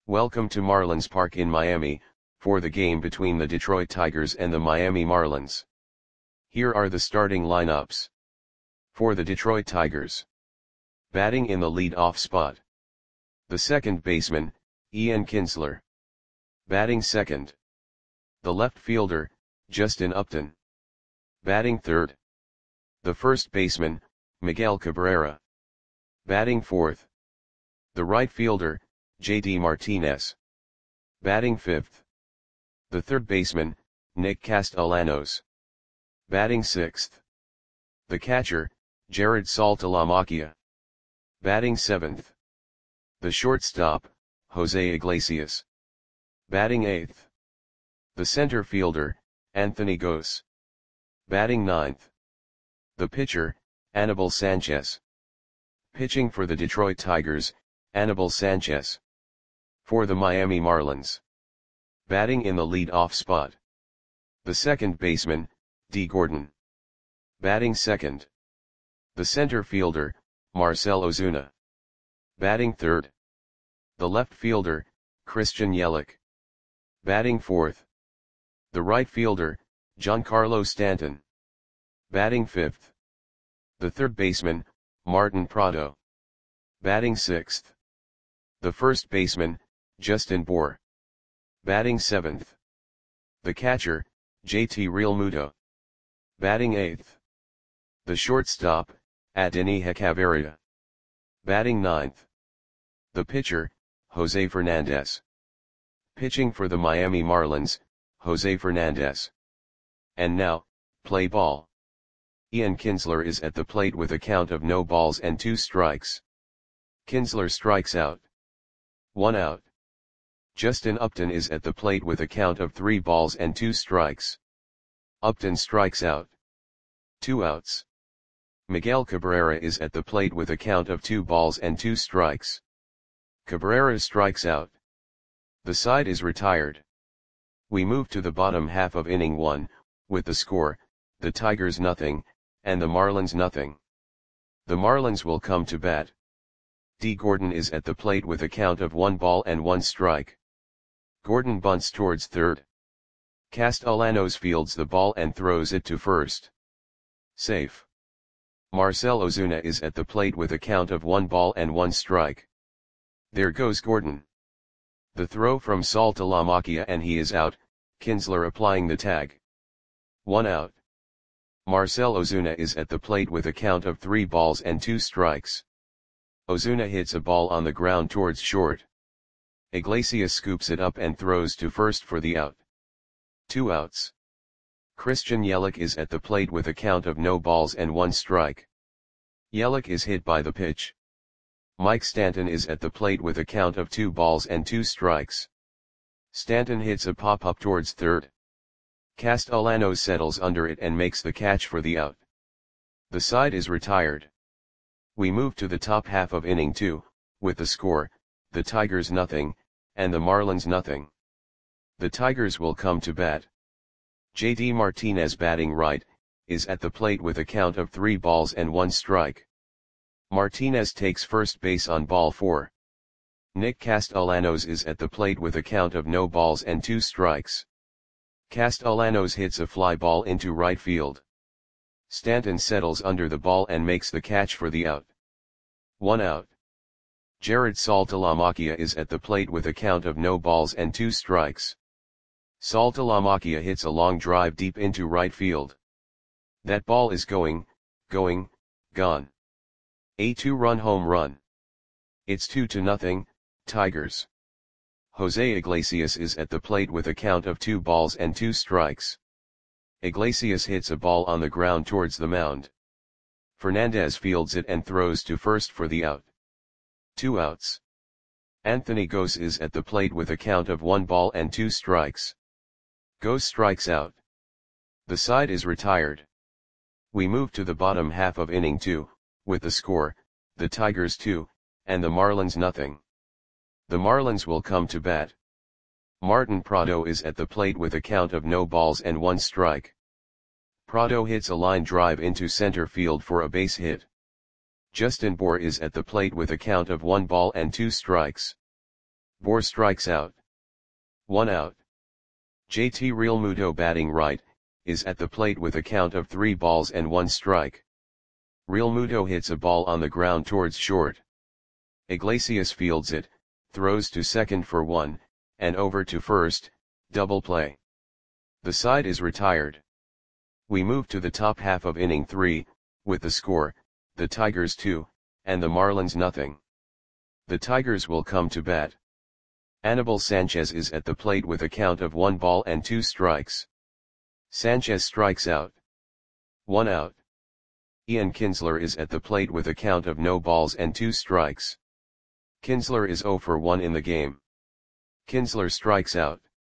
Welcome to Marlins Park in Miami, for the game between the Detroit Tigers and the Miami Marlins. Here are the starting lineups. For the Detroit Tigers. Batting in the lead-off spot. The second baseman, Ian Kinsler. Batting second. The left fielder, Justin Upton. Batting third. The first baseman, Miguel Cabrera. Batting fourth. The right fielder, JD Martinez. Batting fifth. The third baseman, Nick Castellanos. Batting sixth. The catcher, Jared Saltalamacchia. Batting seventh. The shortstop, Jose Iglesias. Batting eighth. The center fielder, Anthony Gose. Batting ninth. The pitcher, Anibal Sanchez. Pitching for the Detroit Tigers, Anibal Sanchez. For the Miami Marlins. Batting in the lead-off spot. The second baseman, Dee Gordon. Batting second. The center fielder, Marcell Ozuna. Batting third. The left fielder, Christian Yelich. Batting fourth. The right fielder, Giancarlo Stanton. Batting fifth. The third baseman, Martin Prado. Batting sixth. The first baseman, Justin Bour. Batting seventh. The catcher, JT Realmuto. Batting eighth. The shortstop, Adeiny Hechavarria. Batting ninth. The pitcher, Jose Fernandez. Pitching for the Miami Marlins, Jose Fernandez. And now, play ball. Ian Kinsler is at the plate with a count of no balls and 2 strikes. Kinsler strikes out. 1 out. Justin Upton is at the plate with a count of 3 balls and 2 strikes. Upton strikes out. 2 outs. Miguel Cabrera is at the plate with a count of 2 balls and 2 strikes. Cabrera strikes out. The side is retired. We move to the bottom half of inning 1, with the score, the Tigers nothing, and the Marlins nothing. The Marlins will come to bat. Dee Gordon is at the plate with a count of 1 ball and 1 strike. Gordon bunts towards third. Castellanos fields the ball and throws it to first. Safe. Marcell Ozuna is at the plate with a count of 1 ball and 1 strike. There goes Gordon. The throw from Saltalamacchia and he is out, Kinsler applying the tag. 1 out. Marcell Ozuna is at the plate with a count of 3 balls and 2 strikes. Ozuna hits a ball on the ground towards short. Iglesias scoops it up and throws to first for the out. 2 outs. Christian Yelich is at the plate with a count of no balls and 1 strike. Yelich is hit by the pitch. Mike Stanton is at the plate with a count of 2 balls and 2 strikes. Stanton hits a pop-up towards third. Castellanos settles under it and makes the catch for the out. The side is retired. We move to the top half of inning 2, with the score, the Tigers nothing, and the Marlins nothing. The Tigers will come to bat. JD Martinez batting right, is at the plate with a count of 3 balls and 1 strike. Martinez takes first base on ball 4. Nick Castellanos is at the plate with a count of no balls and 2 strikes. Castellanos hits a fly ball into right field. Stanton settles under the ball and makes the catch for the out. 1 out. Jared Saltalamacchia is at the plate with a count of no balls and 2 strikes. Saltalamacchia hits a long drive deep into right field. That ball is gone. A 2-run home run. It's 2-0, Tigers. Jose Iglesias is at the plate with a count of 2 balls and 2 strikes. Iglesias hits a ball on the ground towards the mound. Fernandez fields it and throws to first for the out. 2 outs. Anthony Gose is at the plate with a count of 1 ball and 2 strikes. Gose strikes out. The side is retired. We move to the bottom half of inning 2, with the score, the Tigers 2, and the Marlins nothing. The Marlins will come to bat. Martin Prado is at the plate with a count of no balls and 1 strike. Prado hits a line drive into center field for a base hit. Justin Bour is at the plate with a count of 1 ball and 2 strikes. Boer strikes out. 1 out. JT Realmuto batting right, is at the plate with a count of 3 balls and 1 strike. Realmuto hits a ball on the ground towards short. Iglesias fields it, throws to second for 1, and over to first, double play. The side is retired. We move to the top half of inning 3, with the score, the Tigers 2, and the Marlins nothing. The Tigers will come to bat. Anibal Sanchez is at the plate with a count of 1 ball and 2 strikes. Sanchez strikes out. 1 out. Ian Kinsler is at the plate with a count of no balls and 2 strikes. Kinsler is 0 for 1 in the game. Kinsler strikes out.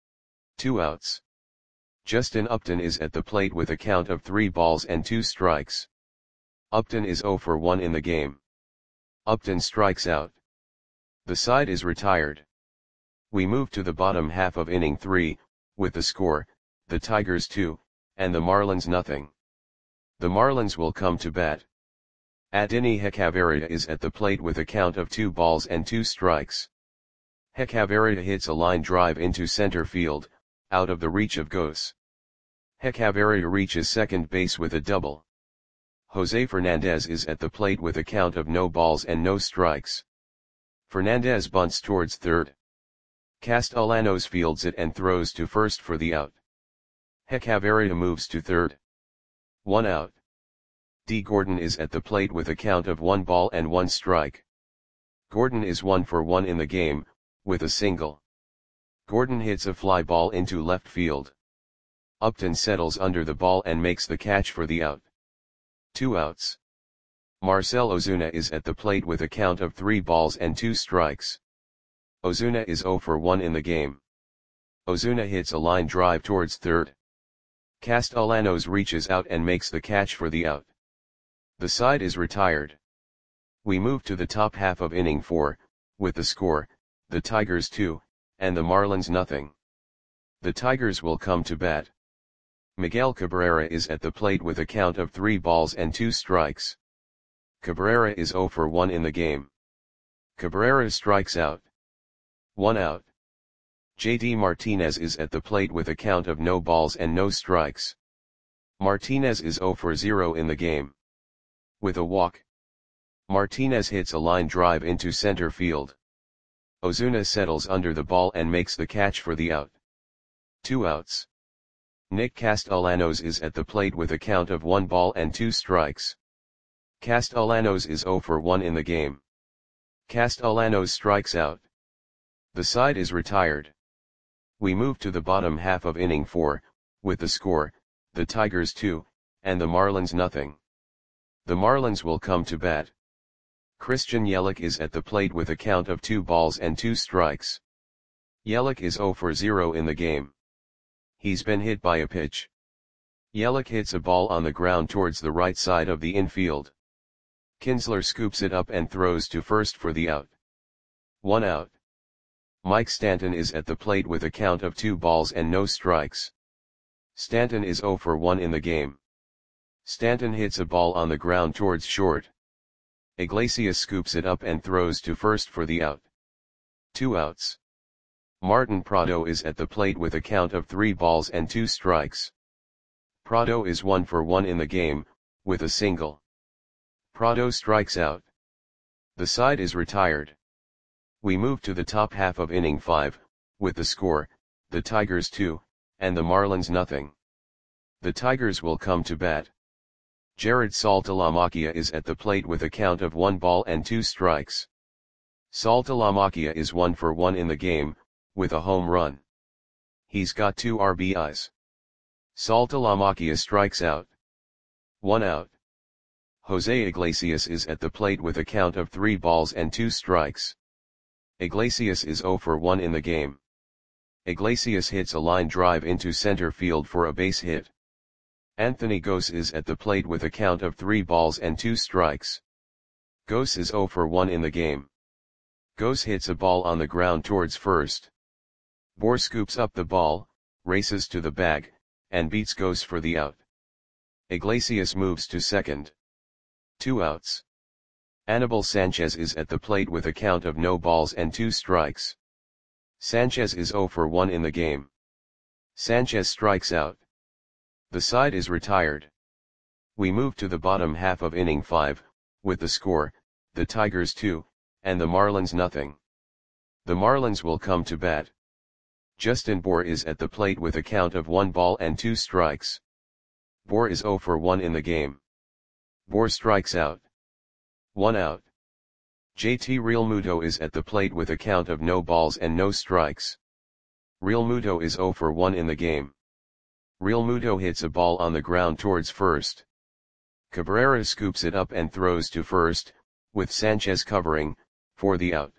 2 outs. Justin Upton is at the plate with a count of 3 balls and 2 strikes. Upton is 0 for 1 in the game. Upton strikes out. The side is retired. We move to the bottom half of inning 3, with the score, the Tigers 2, and the Marlins nothing. The Marlins will come to bat. Adeiny Hechavarria is at the plate with a count of 2 balls and 2 strikes. Hechavarria hits a line drive into center field, out of the reach of Gose. Hechavarria reaches second base with a double. Jose Fernandez is at the plate with a count of no balls and no strikes. Fernandez bunts towards third. Castellanos fields it and throws to first for the out. Hechavarria moves to third. 1 out. D. Gordon is at the plate with a count of 1 ball and 1 strike. Gordon is 1 for 1 in the game, with a single. Gordon hits a fly ball into left field. Upton settles under the ball and makes the catch for the out. 2 outs. Marcell Ozuna is at the plate with a count of 3 balls and 2 strikes. Ozuna is 0 for 1 in the game. Ozuna hits a line drive towards third. Castellanos reaches out and makes the catch for the out. The side is retired. We move to the top half of inning 4, with the score, the Tigers 2, and the Marlins nothing. The Tigers will come to bat. Miguel Cabrera is at the plate with a count of 3 balls and 2 strikes. Cabrera is 0 for 1 in the game. Cabrera strikes out. 1 out. JD Martinez is at the plate with a count of no balls and no strikes. Martinez is 0 for 0 in the game. With a walk. Martinez hits a line drive into center field. Ozuna settles under the ball and makes the catch for the out. 2 outs. Nick Castellanos is at the plate with a count of 1 ball and 2 strikes. Castellanos is 0 for 1 in the game. Castellanos strikes out. The side is retired. We move to the bottom half of inning 4, with the score, the Tigers 2, and the Marlins nothing. The Marlins will come to bat. Christian Yelich is at the plate with a count of 2 balls and 2 strikes. Yelich is 0 for 0 in the game. He's been hit by a pitch. Yelich hits a ball on the ground towards the right side of the infield. Kinsler scoops it up and throws to first for the out. 1 out. Mike Stanton is at the plate with a count of 2 balls and no strikes. Stanton is 0 for 1 in the game. Stanton hits a ball on the ground towards short. Iglesias scoops it up and throws to first for the out. 2 outs. Martin Prado is at the plate with a count of 3 balls and 2 strikes. Prado is 1 for 1 in the game, with a single. Prado strikes out. The side is retired. We move to the top half of inning 5, with the score, the Tigers 2, and the Marlins nothing. The Tigers will come to bat. Jared Saltalamacchia is at the plate with a count of 1 ball and 2 strikes. Saltalamacchia is 1 for 1 in the game, with a home run. He's got 2 RBIs. Saltalamacchia strikes out. 1 out. Jose Iglesias is at the plate with a count of 3 balls and 2 strikes. Iglesias is 0 for 1 in the game. Iglesias hits a line drive into center field for a base hit. Anthony Gose is at the plate with a count of 3 balls and 2 strikes. Gose is 0 for 1 in the game. Gose hits a ball on the ground towards first. Boer scoops up the ball, races to the bag, and beats Gose for the out. Iglesias moves to second. 2 outs. Anibal Sanchez is at the plate with a count of no balls and 2 strikes. Sanchez is 0 for 1 in the game. Sanchez strikes out. The side is retired. We move to the bottom half of inning 5, with the score, the Tigers 2, and the Marlins nothing. The Marlins will come to bat. Justin Bour is at the plate with a count of 1 ball and 2 strikes. Bour is 0 for 1 in the game. Bour strikes out. 1 out. JT Realmuto is at the plate with a count of no balls and no strikes. Realmuto is 0 for 1 in the game. Realmuto hits a ball on the ground towards first. Cabrera scoops it up and throws to first, with Sanchez covering, for the out.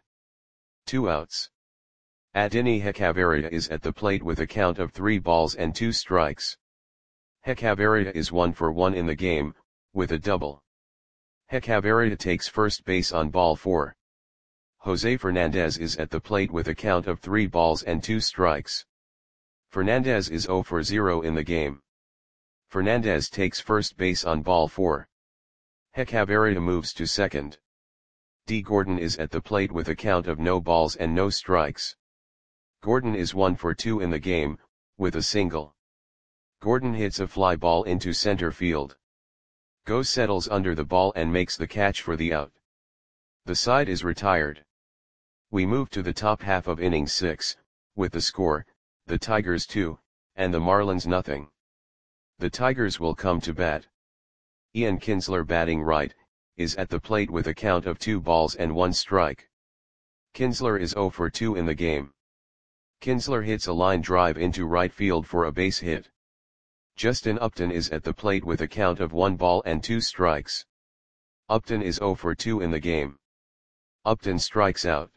2 outs. Adeiny Hechavarria is at the plate with a count of 3 balls and 2 strikes. Hechavarria is 1 for 1 in the game, with a double. Hechavarria takes first base on ball 4. Jose Fernandez is at the plate with a count of 3 balls and 2 strikes. Fernandez is 0 for 0 in the game. Fernandez takes first base on ball 4. Hechavarria moves to second. D. Gordon is at the plate with a count of no balls and no strikes. Gordon is 1 for 2 in the game, with a single. Gordon hits a fly ball into center field. Gose settles under the ball and makes the catch for the out. The side is retired. We move to the top half of inning 6, with the score, the Tigers 2, and the Marlins nothing. The Tigers will come to bat. Ian Kinsler, batting right, is at the plate with a count of 2 balls and 1 strike. Kinsler is 0 for 2 in the game. Kinsler hits a line drive into right field for a base hit. Justin Upton is at the plate with a count of 1 ball and 2 strikes. Upton is 0 for 2 in the game. Upton strikes out.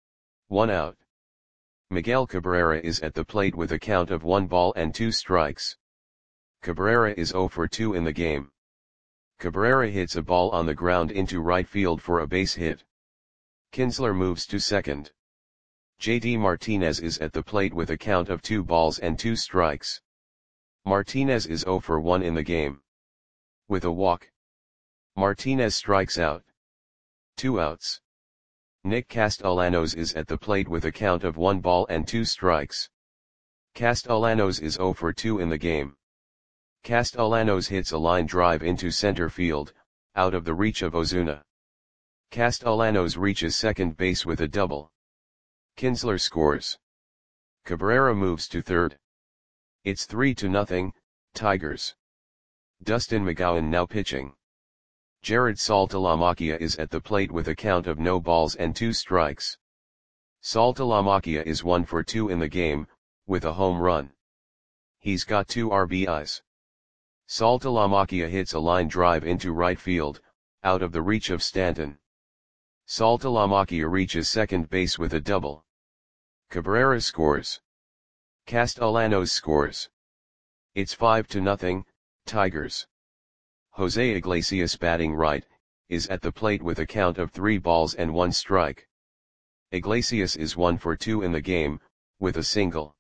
1 out. Miguel Cabrera is at the plate with a count of 1 ball and 2 strikes. Cabrera is 0 for 2 in the game. Cabrera hits a ball on the ground into right field for a base hit. Kinsler moves to second. JD Martinez is at the plate with a count of 2 balls and 2 strikes. Martinez is 0 for 1 in the game. With a walk, Martinez strikes out. 2 outs. Nick Castellanos is at the plate with a count of 1 ball and 2 strikes. Castellanos is 0 for 2 in the game. Castellanos hits a line drive into center field, out of the reach of Ozuna. Castellanos reaches second base with a double. Kinsler scores. Cabrera moves to third. It's 3-0, Tigers. Dustin McGowan now pitching. Jared Saltalamacchia is at the plate with a count of no balls and 2 strikes. Saltalamacchia is 1 for 2 in the game, with a home run. He's got 2 RBIs. Saltalamacchia hits a line drive into right field, out of the reach of Stanton. Saltalamacchia reaches second base with a double. Cabrera scores. Castellanos scores. It's 5-0, Tigers. Jose Iglesias, batting right, is at the plate with a count of 3 balls and 1 strike. Iglesias is 1 for 2 in the game, with a single.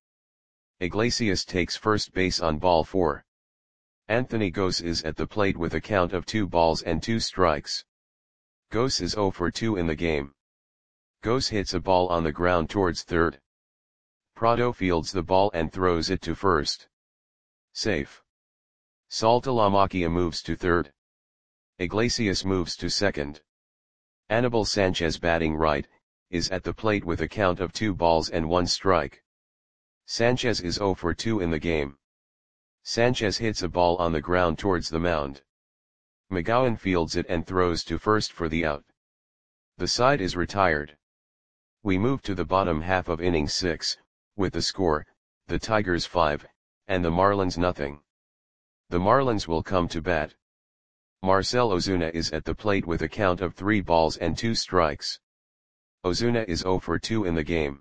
Iglesias takes first base on ball 4. Anthony Gose is at the plate with a count of 2 balls and 2 strikes. Gose is 0 for 2 in the game. Gose hits a ball on the ground towards third. Prado fields the ball and throws it to first. Safe. Saltalamacchia moves to third. Iglesias moves to second. Anibal Sanchez, batting right, is at the plate with a count of 2 balls and 1 strike. Sanchez is 0 for 2 in the game. Sanchez hits a ball on the ground towards the mound. McGowan fields it and throws to first for the out. The side is retired. We move to the bottom half of inning 6, with the score, the Tigers 5, and the Marlins nothing. The Marlins will come to bat. Marcell Ozuna is at the plate with a count of 3 balls and 2 strikes. Ozuna is 0 for 2 in the game.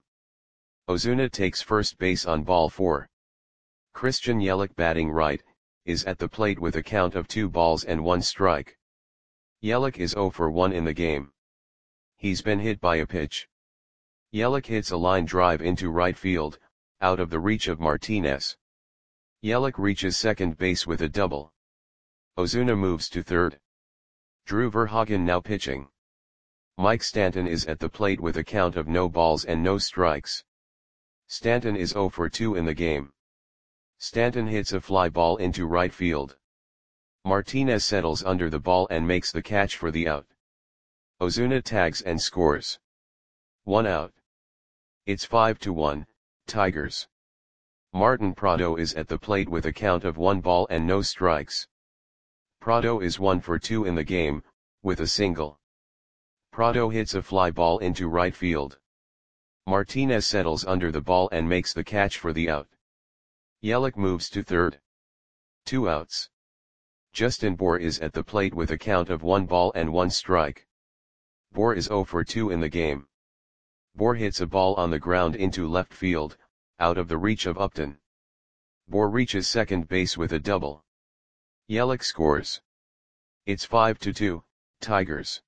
Ozuna takes first base on ball 4. Christian Yelich, batting right, is at the plate with a count of 2 balls and 1 strike. Yelich is 0 for 1 in the game. He's been hit by a pitch. Yelich hits a line drive into right field, out of the reach of Martinez. Yelich reaches second base with a double. Ozuna moves to third. Drew Verhagen now pitching. Mike Stanton is at the plate with a count of no balls and no strikes. Stanton is 0 for 2 in the game. Stanton hits a fly ball into right field. Martinez settles under the ball and makes the catch for the out. Ozuna tags and scores. 1 out. It's 5-1, Tigers. Martin Prado is at the plate with a count of 1 ball and no strikes. Prado is 1 for 2 in the game, with a single. Prado hits a fly ball into right field. Martinez settles under the ball and makes the catch for the out. Yelich moves to third. 2 outs. Justin Bour is at the plate with a count of 1 ball and 1 strike. Bour is 0 for 2 in the game. Bour hits a ball on the ground into left field, out of the reach of Upton. Bour reaches second base with a double. Yelich scores. It's 5-2, Tigers.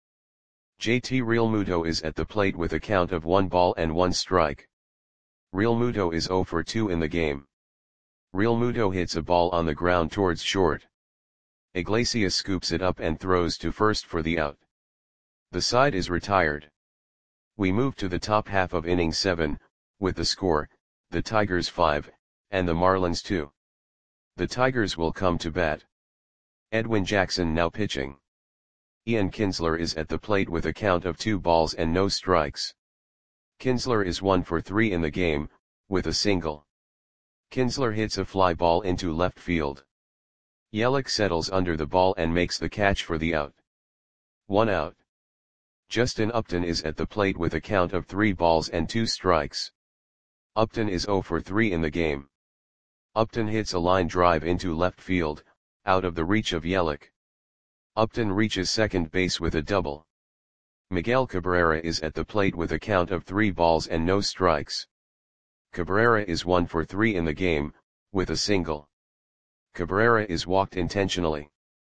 JT Realmuto is at the plate with a count of 1 ball and 1 strike. Realmuto is 0 for 2 in the game. Realmuto hits a ball on the ground towards short. Iglesias scoops it up and throws to first for the out. The side is retired. We move to the top half of inning 7, with the score, the Tigers 5, and the Marlins 2. The Tigers will come to bat. Edwin Jackson now pitching. Ian Kinsler is at the plate with a count of 2 balls and no strikes. Kinsler is 1 for 3 in the game, with a single. Kinsler hits a fly ball into left field. Yelich settles under the ball and makes the catch for the out. 1 out. Justin Upton is at the plate with a count of 3 balls and 2 strikes. Upton is 0 for 3 in the game. Upton hits a line drive into left field, out of the reach of Yelich. Upton reaches second base with a double. Miguel Cabrera is at the plate with a count of 3 balls and no strikes. Cabrera is 1 for 3 in the game, with a single. Cabrera is walked intentionally.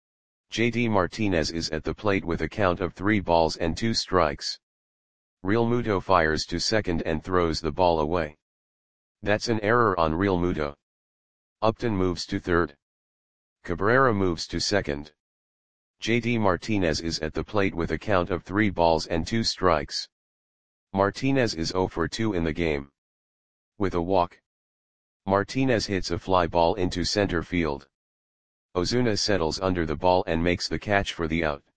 JD Martinez is at the plate with a count of 3 balls and 2 strikes. Realmuto fires to second and throws the ball away. That's an error on Realmuto. Upton moves to third. Cabrera moves to second. JD Martinez is at the plate with a count of 3 balls and 2 strikes. Martinez is 0 for 2 in the game. With a walk. Martinez hits a fly ball into center field. Ozuna settles under the ball and makes the catch for the out.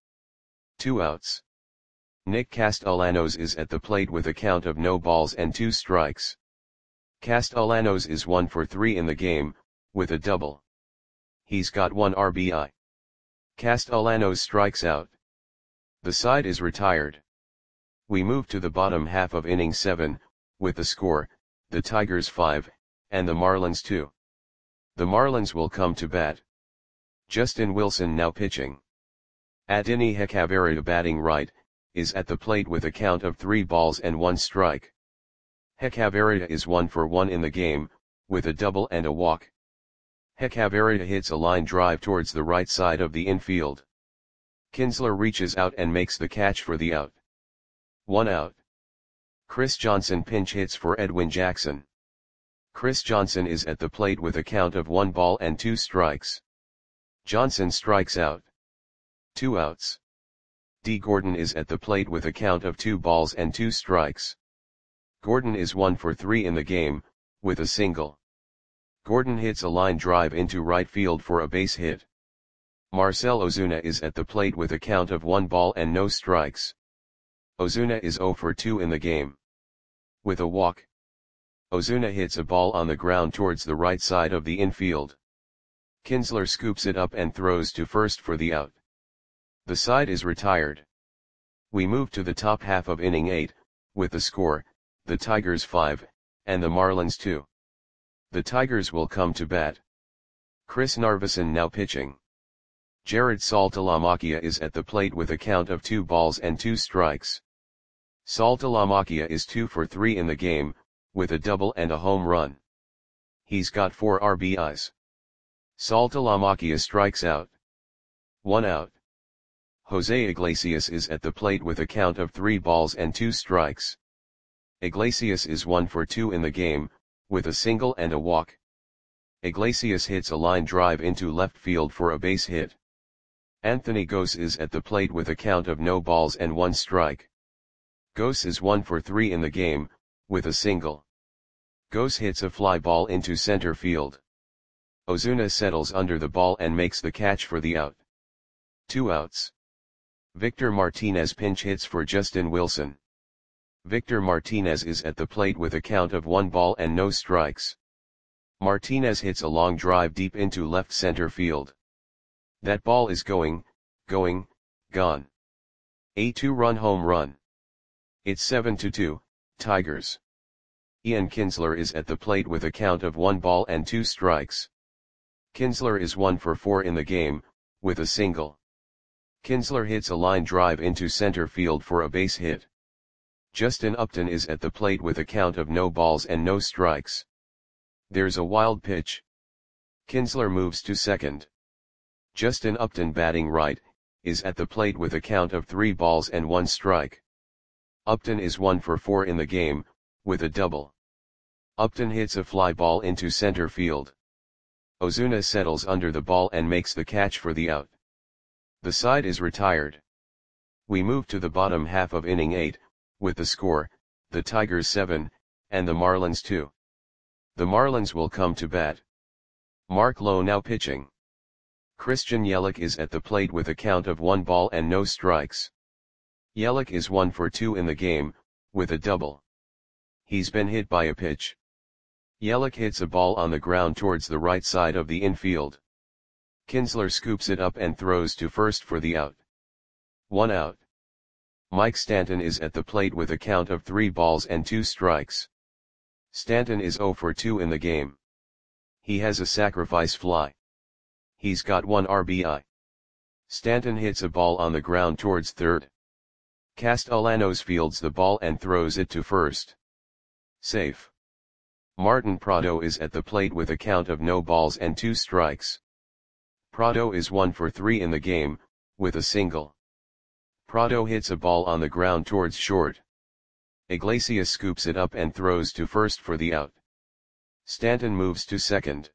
2 outs. Nick Castellanos is at the plate with a count of no balls and 2 strikes. Castellanos is 1 for 3 in the game, with a double. He's got 1 RBI. Castellanos strikes out. The side is retired. We move to the bottom half of inning 7, with the score, the Tigers 5, and the Marlins 2. The Marlins will come to bat. Justin Wilson now pitching. Adeiny Hechavarria batting right, is at the plate with a count of 3 balls and 1 strike. Hechavarria is 1 for 1 in the game, with a double and a walk. Hechavarria hits a line drive towards the right side of the infield. Kinsler reaches out and makes the catch for the out. 1 out. Chris Johnson pinch hits for Edwin Jackson. Chris Johnson is at the plate with a count of 1 ball and 2 strikes. Johnson strikes out. 2 outs. D. Gordon is at the plate with a count of 2 balls and 2 strikes. Gordon is 1 for 3 in the game, with a single. Gordon hits a line drive into right field for a base hit. Marcell Ozuna is at the plate with a count of 1 ball and no strikes. Ozuna is 0 for 2 in the game. With a walk. Ozuna hits a ball on the ground towards the right side of the infield. Kinsler scoops it up and throws to first for the out. The side is retired. We move to the top half of inning 8, with the score, the Tigers 5, and the Marlins 2. The Tigers will come to bat. Chris Narveson now pitching. Jared Saltalamacchia is at the plate with a count of 2 balls and 2 strikes. Saltalamacchia is 2 for 3 in the game, with a double and a home run. He's got 4 RBIs. Saltalamacchia strikes out. 1 out. Jose Iglesias is at the plate with a count of 3 balls and 2 strikes. Iglesias is 1 for 2 in the game, with a single and a walk. Iglesias hits a line drive into left field for a base hit. Anthony Gose is at the plate with a count of no balls and 1 strike. Gose is 1 for 3 in the game, with a single. Goes hits a fly ball into center field. Ozuna settles under the ball and makes the catch for the out. 2 outs. Victor Martinez pinch hits for Justin Wilson. Victor Martinez is at the plate with a count of 1 ball and no strikes. Martinez hits a long drive deep into left center field. That ball is going, gone. A 2-run home run. It's 7-2, Tigers. Ian Kinsler is at the plate with a count of 1 ball and 2 strikes. Kinsler is 1 for 4 in the game, with a single. Kinsler hits a line drive into center field for a base hit. Justin Upton is at the plate with a count of no balls and no strikes. There's a wild pitch. Kinsler moves to second. Justin Upton, batting right, is at the plate with a count of 3 balls and 1 strike. Upton is 1 for 4 in the game, with a double. Upton hits a fly ball into center field. Ozuna settles under the ball and makes the catch for the out. The side is retired. We move to the bottom half of inning 8, with the score, the Tigers 7, and the Marlins 2. The Marlins will come to bat. Mark Lowe now pitching. Christian Yelich is at the plate with a count of 1 ball and no strikes. Yelich is 1 for 2 in the game, with a double. He's been hit by a pitch. Yelich hits a ball on the ground towards the right side of the infield. Kinsler scoops it up and throws to first for the out. 1 out. Mike Stanton is at the plate with a count of 3 balls and 2 strikes. Stanton is 0 for 2 in the game. He has a sacrifice fly. He's got 1 RBI. Stanton hits a ball on the ground towards third. Castellanos fields the ball and throws it to first. Safe. Martin Prado is at the plate with a count of no balls and 2 strikes. Prado is 1 for 3 in the game, with a single. Prado hits a ball on the ground towards short. Iglesias scoops it up and throws to first for the out. Stanton moves to second.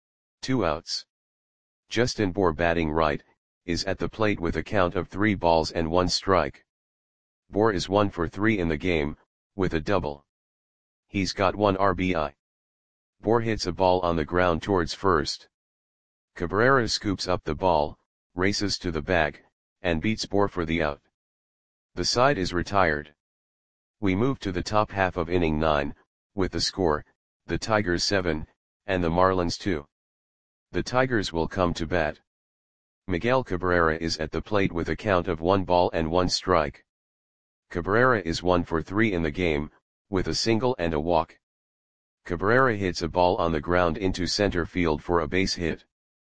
2 outs. Justin Bour, batting right, is at the plate with a count of 3 balls and 1 strike. Bour is 1 for 3 in the game, with a double. He's got 1 RBI. Bour hits a ball on the ground towards first. Cabrera scoops up the ball, races to the bag, and beats Bour for the out. The side is retired. We move to the top half of inning 9, with the score, the Tigers 7, and the Marlins 2. The Tigers will come to bat. Miguel Cabrera is at the plate with a count of 1 ball and 1 strike. Cabrera is 1 for 3 in the game, with a single and a walk. Cabrera hits a ball on the ground into center field for a base hit.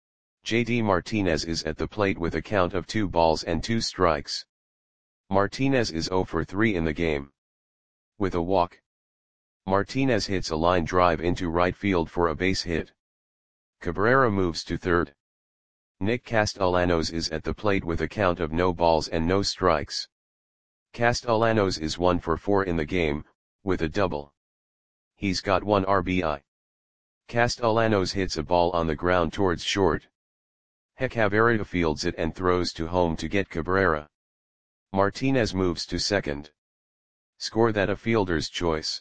JD Martinez is at the plate with a count of 2 balls and 2 strikes. Martinez is 0 for 3 in the game. With a walk. Martinez hits a line drive into right field for a base hit. Cabrera moves to third. Nick Castellanos is at the plate with a count of no balls and no strikes. Castellanos is 1 for 4 in the game, with a double. He's got 1 RBI. Castellanos hits a ball on the ground towards short. Hechavarria fields it and throws to home to get Cabrera. Martinez moves to second. Score that a fielder's choice.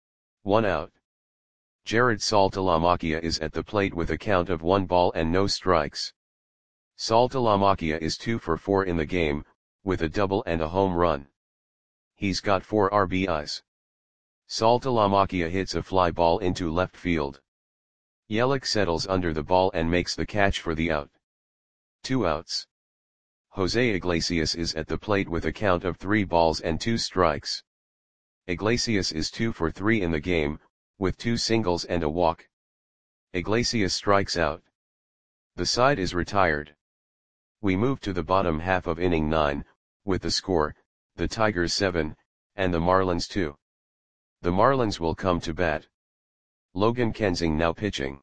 1 out. Jared Saltalamacchia is at the plate with a count of 1 ball and no strikes. Saltalamacchia is 2 for 4 in the game, with a double and a home run. He's got 4 RBIs. Saltalamacchia hits a fly ball into left field. Yelich settles under the ball and makes the catch for the out. 2 outs. Jose Iglesias is at the plate with a count of 3 balls and 2 strikes. Iglesias is 2 for 3 in the game, with 2 singles and a walk. Iglesias strikes out. The side is retired. We move to the bottom half of inning 9, with the score, the Tigers 7, and the Marlins 2. The Marlins will come to bat. Logan Kensing now pitching.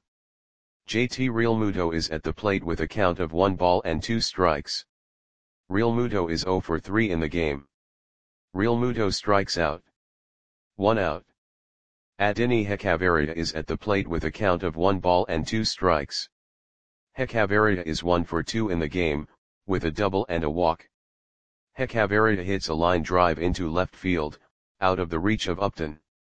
JT Realmuto is at the plate with a count of 1 ball and 2 strikes. Realmuto is 0 for 3 in the game. Realmuto strikes out. 1 out. Adeiny Hechavarria is at the plate with a count of 1 ball and 2 strikes. Hechavarria is 1 for 2 in the game, with a double and a walk. Hechavarria hits a line drive into left field, out of the reach of Upton.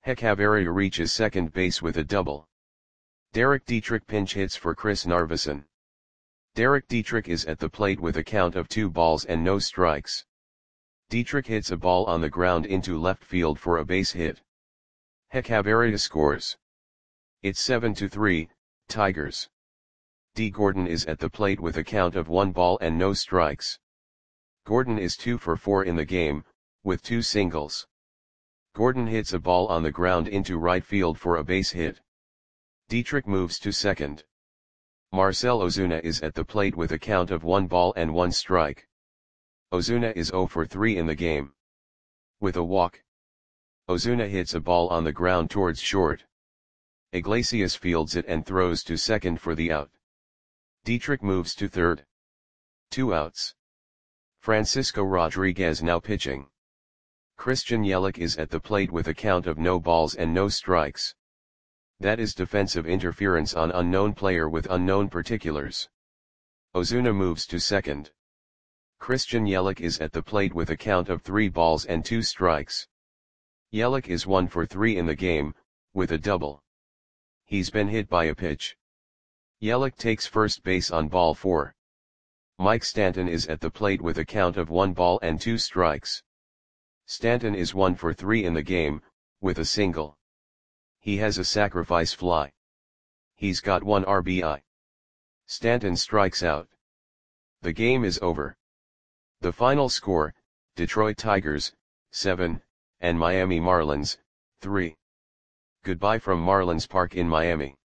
Hechavarria reaches second base with a double. Derek Dietrich pinch hits for Chris Narveson. Derek Dietrich is at the plate with a count of 2 balls and no strikes. Dietrich hits a ball on the ground into left field for a base hit. Hechavarria scores. It's 7-3, Tigers. D. Gordon is at the plate with a count of 1 ball and no strikes. Gordon is 2 for 4 in the game, with 2 singles. Gordon hits a ball on the ground into right field for a base hit. Dietrich moves to second. Marcell Ozuna is at the plate with a count of 1 ball and 1 strike. Ozuna is 0 for 3 in the game. With a walk, Ozuna hits a ball on the ground towards short. Iglesias fields it and throws to second for the out. Dietrich moves to third. 2 outs. Francisco Rodriguez now pitching. Christian Yelich is at the plate with a count of no balls and no strikes. That is defensive interference on unknown player with unknown particulars. Ozuna moves to second. Christian Yelich is at the plate with a count of 3 balls and 2 strikes. Yelich is 1 for 3 in the game, with a double. He's been hit by a pitch. Yelich takes first base on ball 4. Mike Stanton is at the plate with a count of 1 ball and 2 strikes. Stanton is 1 for 3 in the game, with a single. He has a sacrifice fly. He's got 1 RBI. Stanton strikes out. The game is over. The final score, Detroit Tigers, 7, and Miami Marlins, 3. Goodbye from Marlins Park in Miami.